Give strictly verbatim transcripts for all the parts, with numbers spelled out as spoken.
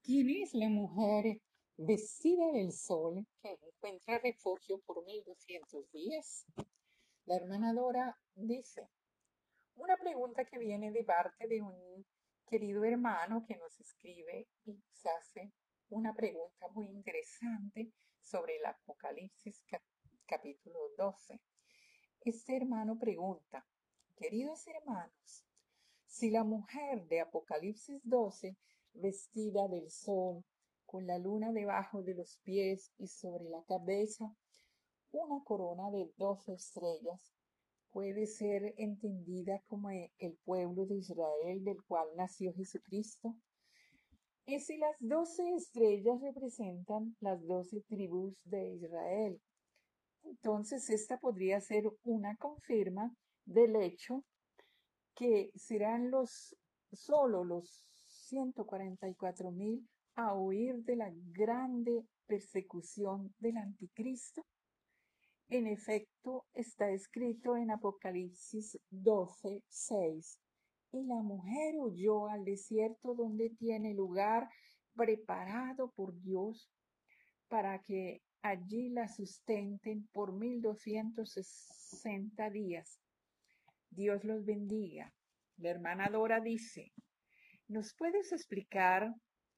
¿Quién es la mujer vestida del sol que encuentra refugio por mil doscientos días? La hermana Dora dice, una pregunta que viene de parte de un querido hermano que nos escribe y nos hace una pregunta muy interesante sobre el Apocalipsis cap- capítulo doce. Este hermano pregunta, queridos hermanos, si la mujer de Apocalipsis doce, vestida del sol, con la luna debajo de los pies y sobre la cabeza una corona de doce estrellas, puede ser entendida como e- el pueblo de Israel del cual nació Jesucristo, y si las doce estrellas representan las doce tribus de Israel, entonces esta podría ser una confirma del hecho que serán los solo los ciento cuarenta y cuatro mil a huir de la grande persecución del anticristo. En efecto, está escrito en Apocalipsis doce seis. Y la mujer huyó al desierto donde tiene lugar preparado por Dios para que allí la sustenten por mil doscientos sesenta días. Dios los bendiga. La hermana Dora dice, ¿nos puedes explicar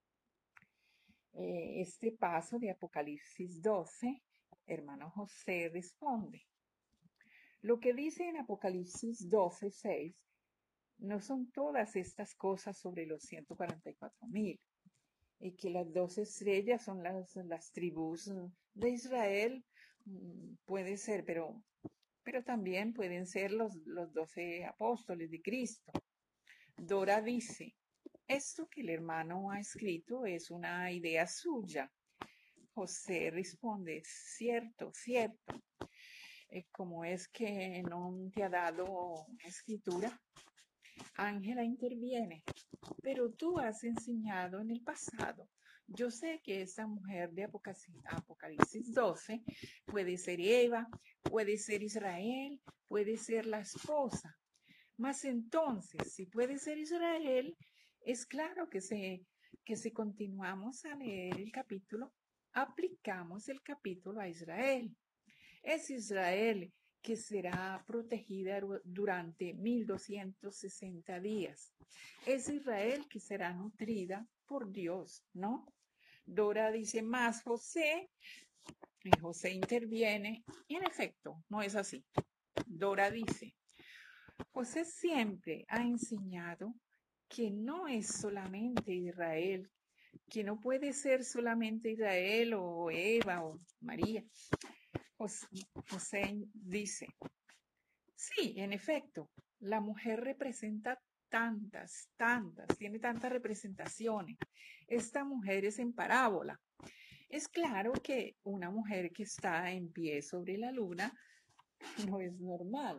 eh, este paso de Apocalipsis doce? Hermano José responde, lo que dice en Apocalipsis doce seis no son todas estas cosas sobre los ciento cuarenta y cuatro mil, y que las doce estrellas son las, las tribus de Israel, mm, puede ser, pero, pero también pueden ser los, los doce apóstoles de Cristo. Dora dice, esto que el hermano ha escrito es una idea suya. José responde, cierto, cierto. Eh, ¿Cómo es que no te ha dado una escritura? Ángela interviene, pero tú has enseñado en el pasado. Yo sé que esta mujer de Apocalipsis doce puede ser Eva, puede ser Israel, puede ser la esposa. Mas entonces, si puede ser Israel, es claro que si, que si continuamos a leer el capítulo, aplicamos el capítulo a Israel. Es Israel que será protegida durante mil doscientos sesenta días. Es Israel que será nutrida por Dios, ¿no? Dora dice más José, y José interviene, y en efecto, no es así. Dora dice, José siempre ha enseñado que no es solamente Israel, que no puede ser solamente Israel o Eva o María. José, José dice, sí, en efecto, la mujer representa tantas, tantas, tiene tantas representaciones. Esta mujer es en parábola. Es claro que una mujer que está en pie sobre la luna no es normal.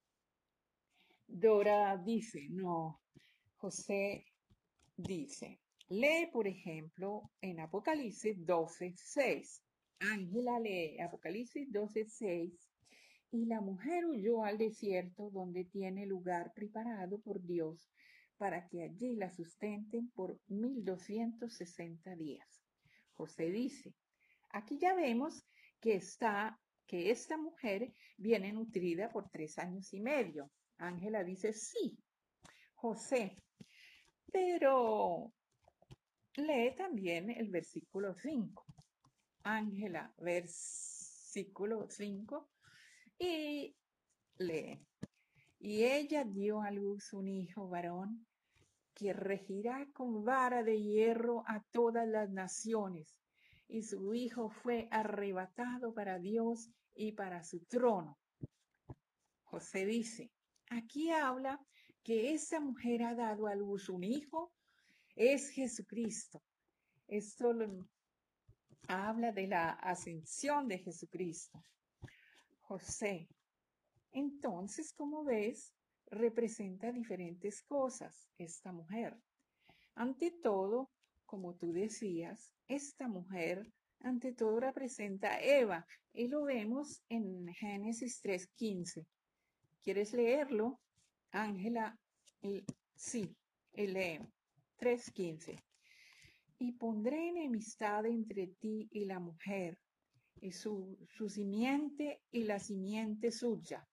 Dora dice, no, José dice, lee por ejemplo en Apocalipsis doce seis. Ángela lee Apocalipsis doce seis. Y la mujer huyó al desierto donde tiene lugar preparado por Dios para que allí la sustenten por mil doscientos sesenta días. José dice, aquí ya vemos que está, que esta mujer viene nutrida por tres años y medio. Ángela dice, sí, José, pero lee también el versículo cinco. Ángela, versículo cinco, y lee. Y ella dio a luz un hijo varón que regirá con vara de hierro a todas las naciones. Y su hijo fue arrebatado para Dios y para su trono. José dice, aquí habla que esa mujer ha dado a luz un hijo, es Jesucristo. Esto lo- habla de la ascensión de Jesucristo. José, entonces, como ves, representa diferentes cosas esta mujer. Ante todo, como tú decías, esta mujer ante todo representa a Eva y lo vemos en Génesis tres quince. ¿Quieres leerlo? Ángela, sí, lee tres quince. y pondré enemistad entre ti y la mujer, y su, su simiente y la simiente suya.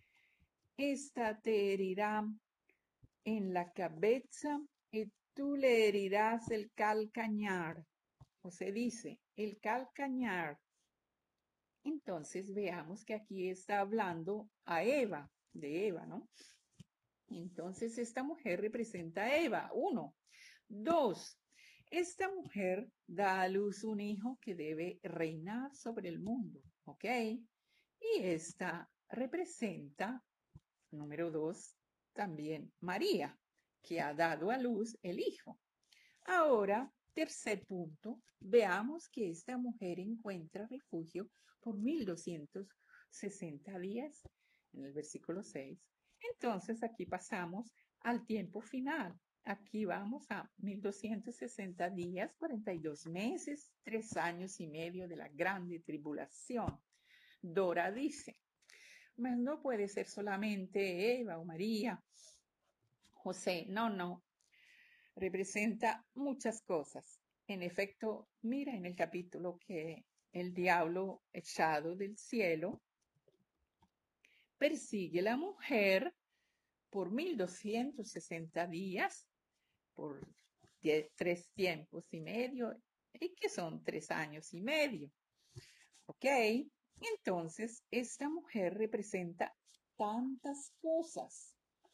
Esta te herirá en la cabeza y tú le herirás el calcañar. O se dice, el calcañar. Entonces veamos que aquí está hablando a Eva, de Eva, ¿no? Entonces esta mujer representa a Eva, uno. Dos, esta mujer da a luz un hijo que debe reinar sobre el mundo, ¿ok? Y esta representa, número dos, también María, que ha dado a luz el hijo. Ahora, tercer punto, veamos que esta mujer encuentra refugio por mil doscientos sesenta días en el versículo seis. Entonces aquí pasamos al tiempo final. Aquí vamos a mil doscientos sesenta días, cuarenta y dos meses, tres años y medio de la grande tribulación. Dora dice, mas no puede ser solamente Eva o María, José, no, no, representa muchas cosas. En efecto, mira en el capítulo que el diablo echado del cielo persigue a la mujer por mil doscientos sesenta días, por die- tres tiempos y medio, y que son tres años y medio. ¿Ok? Entonces, esta mujer representa tantas cosas.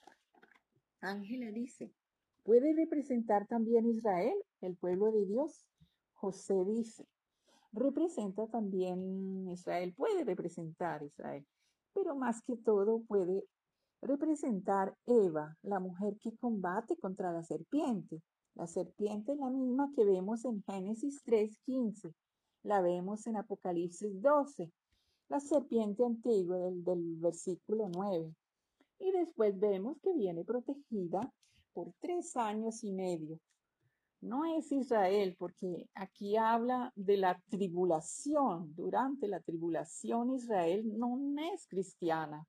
Ángela dice, ¿puede representar también Israel, el pueblo de Dios? José dice, representa también Israel, puede representar Israel, pero más que todo puede representar Eva, la mujer que combate contra la serpiente. La serpiente es la misma que vemos en Génesis tres quince, la vemos en Apocalipsis doce, la serpiente antigua del, del versículo nueve. Y después vemos que viene protegida por tres años y medio. No es Israel, porque aquí habla de la tribulación. Durante la tribulación Israel no es cristiana.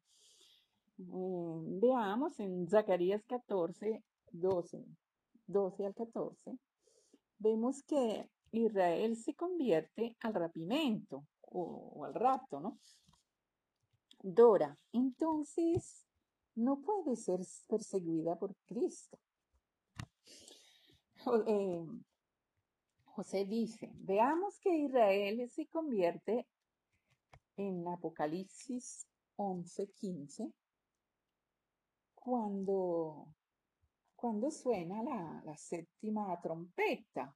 Mm, veamos en Zacarías catorce, doce, doce al catorce, vemos que Israel se convierte al rapimento o, o al rapto, ¿no? Dora, entonces, no puede ser perseguida por Cristo. Jo- eh, José dice, veamos que Israel se convierte en Apocalipsis once quince cuando, cuando suena la, la séptima trompeta.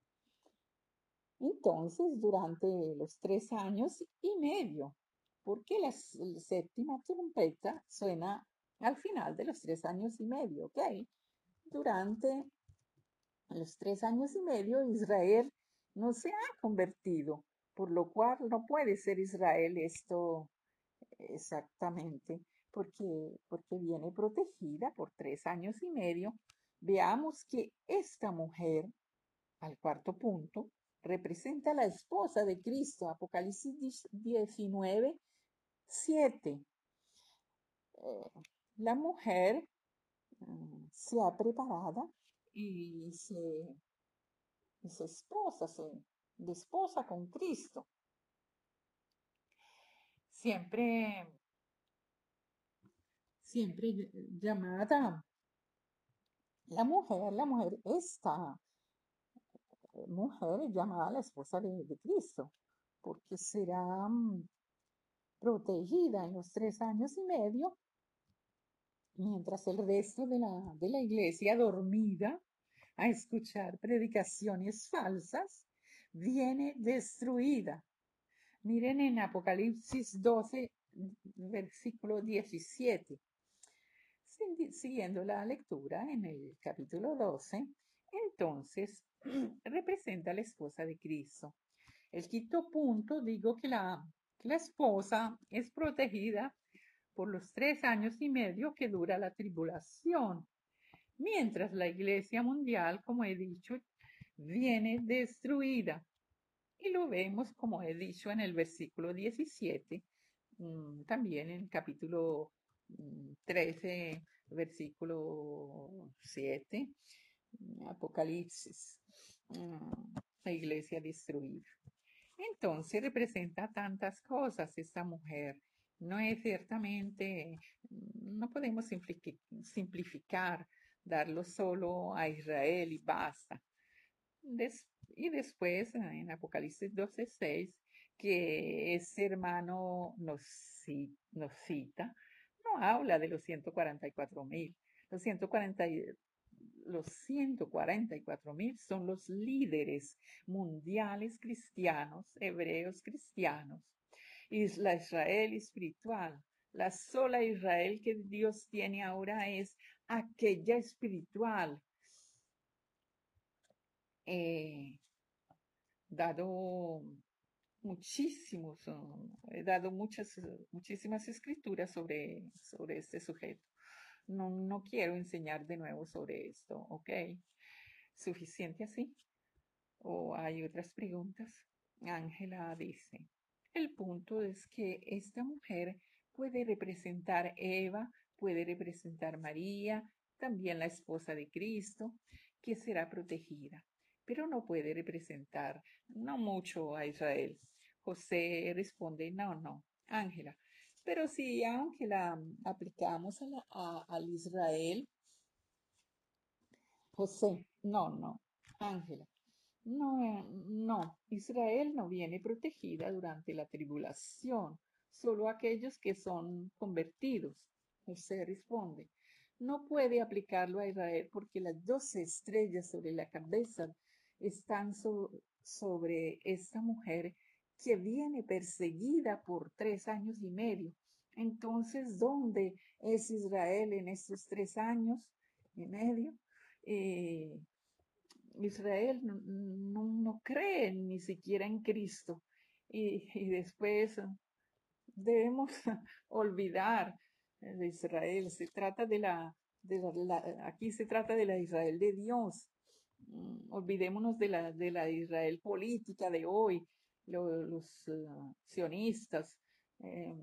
Entonces, durante los tres años y medio, porque la, s- la séptima trompeta suena al final de los tres años y medio, ¿ok? Durante los tres años y medio Israel no se ha convertido, por lo cual no puede ser Israel esto exactamente, porque, porque viene protegida por tres años y medio. Veamos que esta mujer, al cuarto punto, representa a la esposa de Cristo, Apocalipsis diecinueve siete. Eh, la mujer mm, se ha preparado y se y se esposa, se desposa con Cristo. Siempre, siempre llamada la mujer, la mujer, esta mujer es llamada la esposa de, de Cristo, porque será mm, protegida en los tres años y medio, mientras el resto de la, de la iglesia dormida a escuchar predicaciones falsas, viene destruida. Miren en Apocalipsis doce, versículo diecisiete. Siguiendo la lectura en el capítulo doce, entonces representa a la esposa de Cristo. El quinto punto, digo que la, que la esposa es protegida por los tres años y medio que dura la tribulación, mientras la iglesia mundial, como he dicho, viene destruida. Y lo vemos, como he dicho, en el versículo diecisiete, mm, también en el capítulo mm, trece, versículo siete, mm, Apocalipsis. mm, la iglesia destruida. Entonces representa tantas cosas esta mujer. No es ciertamente, no podemos simplificar, darlo solo a Israel y basta. Des, y después en Apocalipsis doce seis, que ese hermano nos, nos cita, no habla de los ciento cuarenta y cuatro mil. Los ciento cuarenta, los ciento cuarenta y cuatro mil son los líderes mundiales cristianos, hebreos cristianos, y la Israel espiritual. La sola Israel que Dios tiene ahora es aquella espiritual, eh, dado muchísimos, he dado muchas, muchísimas escrituras sobre, sobre este sujeto. No, no quiero enseñar de nuevo sobre esto, ¿ok? ¿Suficiente así? ¿O hay otras preguntas? Ángela dice, el punto es que esta mujer puede representar Eva, puede representar María, también la esposa de Cristo, que será protegida, pero no puede representar, no mucho a Israel. José responde, no, no, Ángela. Pero si Ángela aplicamos a la, a, al Israel, José, no, no, Ángela. No, no, Israel no viene protegida durante la tribulación, solo aquellos que son convertidos. José responde, no puede aplicarlo a Israel porque las doce estrellas sobre la cabeza están so- sobre esta mujer que viene perseguida por tres años y medio. Entonces, ¿dónde es Israel en estos tres años y medio? Eh, Israel no, no, no cree ni siquiera en Cristo. Y, y después debemos olvidar de Israel. Se trata de la, de la, aquí se trata de la Israel de Dios. Mm, olvidémonos de la, de la Israel política de hoy, lo, los uh, sionistas, eh,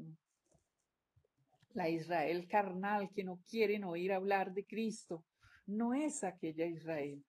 la Israel carnal que no quieren oír hablar de Cristo. No es aquella Israel.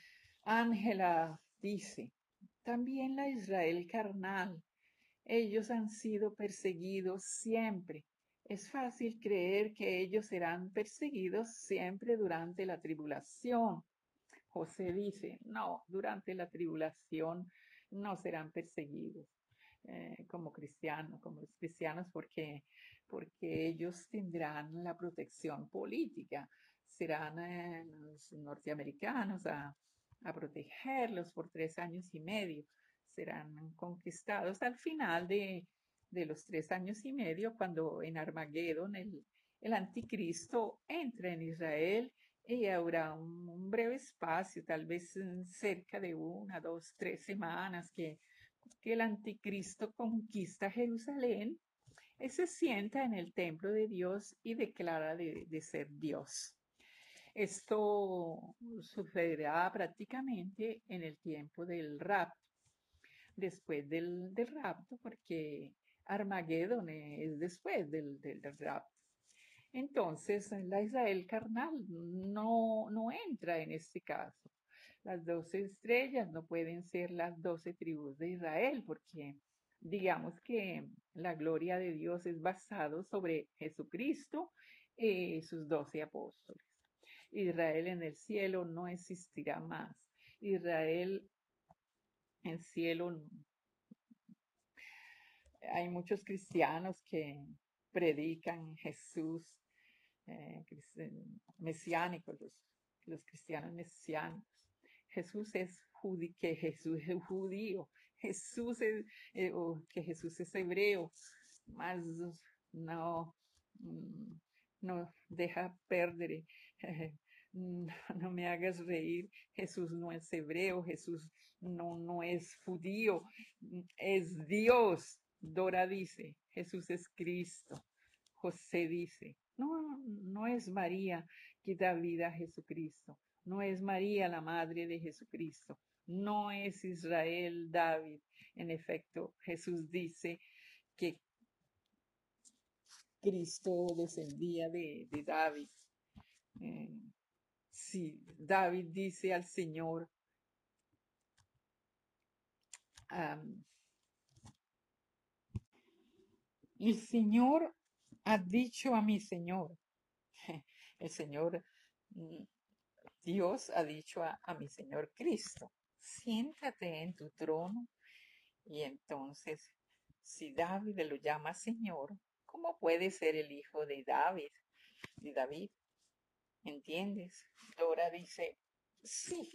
Ángela dice, también la Israel carnal, ellos han sido perseguidos siempre. Es fácil creer que ellos serán perseguidos siempre durante la tribulación. José dice, no, durante la tribulación no serán perseguidos eh, como cristianos, como los cristianos, porque, porque ellos tendrán la protección política, serán eh, los norteamericanos a, a protegerlos por tres años y medio, serán conquistados al final de, de los tres años y medio, cuando en Armagedón el, el anticristo entra en Israel y habrá un, un breve espacio, tal vez mm, cerca de una, dos, tres semanas que que el anticristo conquista Jerusalén, él se sienta en el templo de Dios y declara de, de ser Dios. Esto sucederá prácticamente en el tiempo del rapto, después del, del rapto, porque Armagedón es después del, del, del rapto. Entonces, la Israel carnal no, no entra en este caso. Las doce estrellas no pueden ser las doce tribus de Israel, porque digamos que la gloria de Dios es basado sobre Jesucristo y sus doce apóstoles. Israel en el cielo no existirá más. Israel en el cielo, hay muchos cristianos que predican Jesús eh, mesiánicos, los, los cristianos mesiánicos. Jesús es judío, que Jesús es judío, Jesús es, eh, o que Jesús es hebreo, más no, mm, no deja perder, eh, no, no me hagas reír, Jesús no es hebreo, Jesús no, no es judío, es Dios. Dora dice, Jesús es Cristo. José dice, no, no es María que da vida a Jesucristo, no es María la madre de Jesucristo, no es Israel David. En efecto, Jesús dice que Cristo descendía de, de David. Eh, sí, David dice al Señor, am, el Señor ha dicho a mi Señor, el Señor, mm, Dios ha dicho a, a mi Señor Cristo, siéntate en tu trono. Y entonces, si David lo llama Señor, ¿cómo puede ser el hijo de David? De David, ¿entiendes? Dora dice, sí.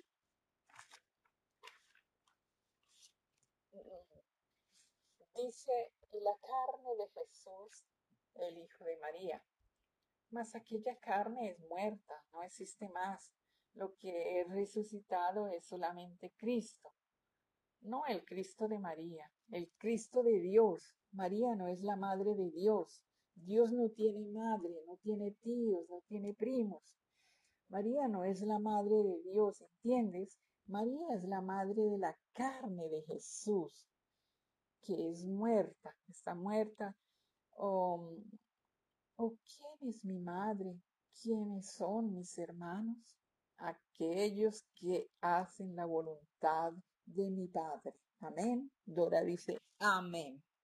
Dice, la carne de Jesús, el hijo de María. Mas aquella carne es muerta, no existe más. Lo que es resucitado es solamente Cristo. No el Cristo de María, el Cristo de Dios. María no es la madre de Dios. Dios no tiene madre, no tiene tíos, no tiene primos. María no es la madre de Dios, ¿entiendes? María es la madre de la carne de Jesús, que es muerta, está muerta. Oh, oh, ¿quién es mi madre? ¿Quiénes son mis hermanos? Aquellos que hacen la voluntad de mi Padre. Amén. Dora dice, amén.